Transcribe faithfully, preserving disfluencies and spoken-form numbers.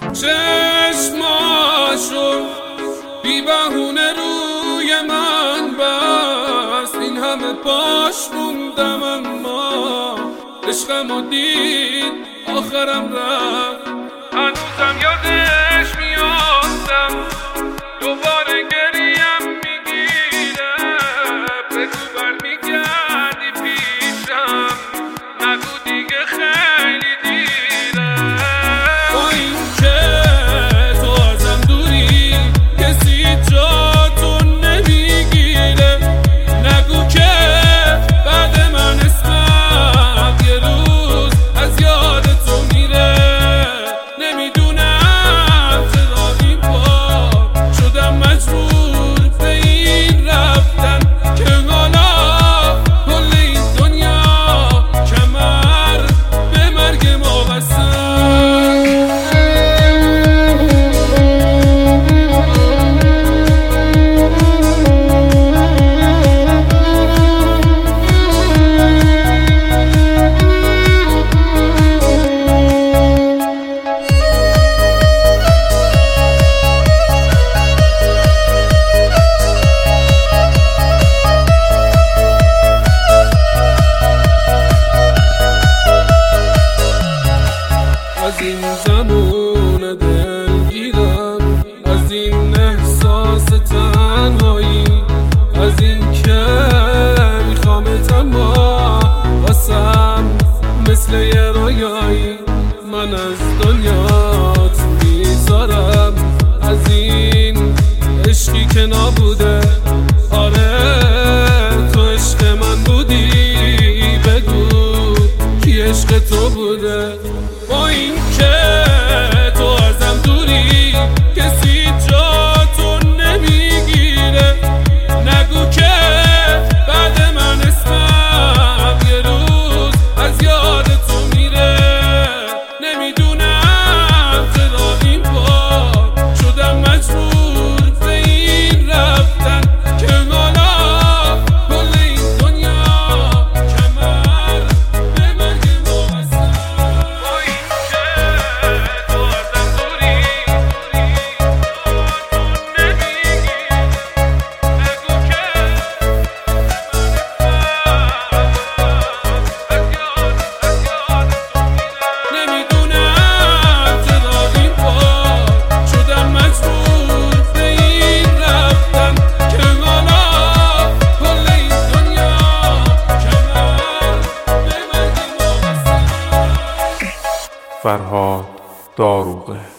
چشماشو بی بهونه روی من بست، این همه باش موندم اما عشقمو دید آخرم رفت. هنوزم یادش میافتم، دوباره گریم میگیره. بگو برمیگردی پیشم، نگو دیگه خیلی دیره. با این که تو ازم دوری کسی جاتو نمیگیره. نگو که بعد من اسمم یه روز از یاد تو میره. نمیدونم چرا این بار شدم مجبور به این رفتن، که حالا کل این دنیا کمر به مرگ ما بستن. از این زمان دلگیرم، از این احساس تنهایی، از این که میخوامت اما واسم مثل یه رویایی. من از دنیات میذارم، از این عشقی که نابوده. آره تو عشق من بودی، بگو کی عشق تو بوده. با این که تو ازم دوری کسی جاتو نمیگیره. نگو که بعد من اسمم یه روز از یاد تو میره. نمیدونم چرا این بار شدم مجبور به این رفتن، که حالا کل این دنیا کمر به مرگ ما بستن. فرهاد داروغه.